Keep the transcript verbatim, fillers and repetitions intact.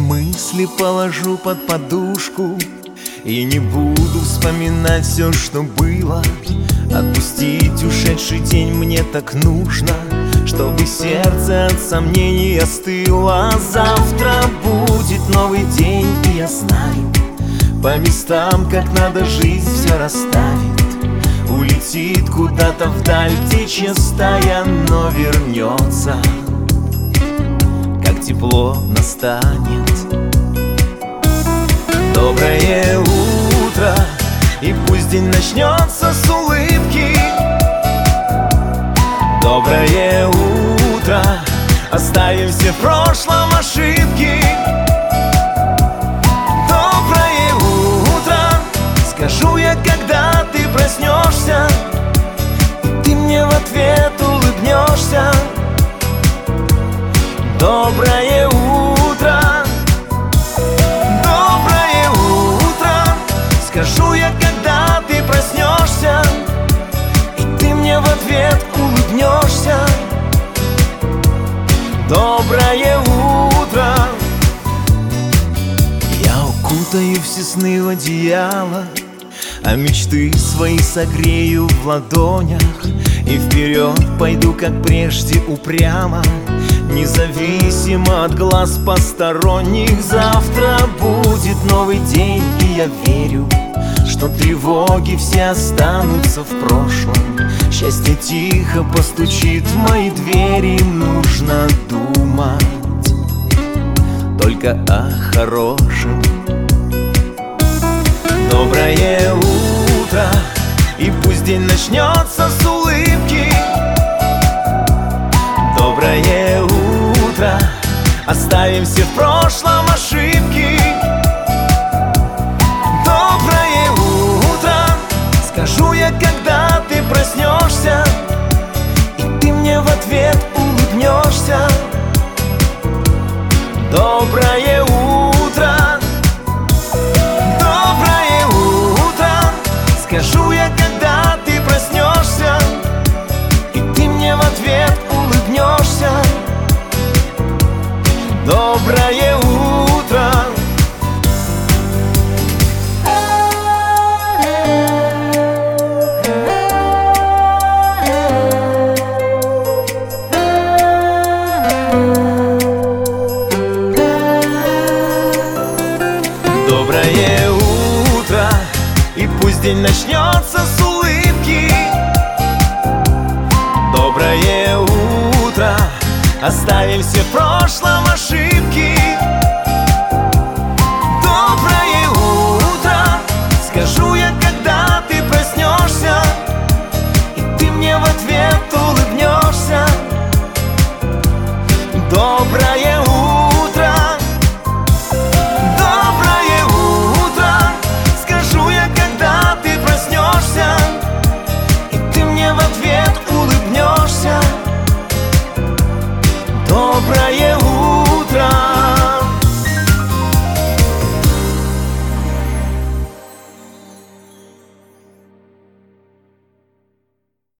мысли положу под подушку и не буду вспоминать все, что было. Отпустить ушедший день мне так нужно, чтобы сердце от сомнений остыло. Завтра будет новый день, и я знаю, по местам, как надо, жизнь все расставит. Улетит куда-то вдаль птичья стая, но вернется, как тепло настанет. Доброе утро, и пусть день начнется с улыбки. Доброе утро, оставим все в прошлом ошибки. Доброе утро, скажу я, когда ты проснешься, и ты мне в ответ улыбнешься. Доброе утро, доброе утро, скажу я, когда ты проснешься, и ты мне в ответ улыбнешься. Доброе утро. Я укутаю все сны в одеяло, а мечты свои согрею в ладонях, и вперед пойду, как прежде, упрямо, независимо от глаз посторонних. Завтра будет новый день, и я верю, что тревоги все останутся в прошлом. Счастье тихо постучит в мои двери. Нужно думать только о хорошем. Доброе утро, и пусть день начнется с улыбки. Доброе утро, оставим все в прошлом ошибки. Доброе утро, скажу я, когда ты проснешься, и ты мне в ответ улыбнешься. Доброе утро, доброе утро, скажу я, когда ты проснешься, и ты мне в ответ улыбнешься. Доброе утро. Доброе утро, и пусть день начнется с улыбки. Доброе утро, оставим все в прошлом ошибки.